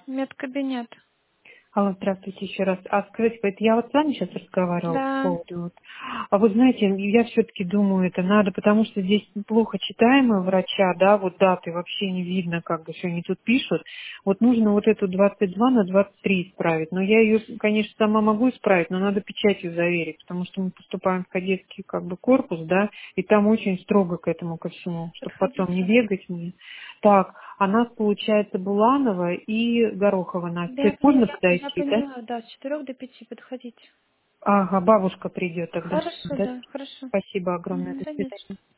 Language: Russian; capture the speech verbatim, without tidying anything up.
Медкабинет. Алло, здравствуйте еще раз. А скажите, это я вот с вами сейчас разговаривала по Да. поводу... вот- А вы знаете, я все-таки думаю, это надо, потому что здесь плохо читаемо врача, да, вот даты вообще не видно, как бы, что они тут пишут. Вот нужно вот эту двадцать два на двадцать три исправить. Но я ее, конечно, сама могу исправить, но надо печатью заверить, потому что мы поступаем в кадетский как бы корпус, да, и там очень строго к этому ко всему, чтобы потом не Подходите. бегать мне. Так, а нас, получается, Буланова и Горохова Настя. То Да, есть я, можно я, я подойти, да? поняла, да, с четырех до пяти подходите. Ага, бабушка придет тогда. Хорошо, Да? да, хорошо. Спасибо огромное. Мгм, До да нет. свидания.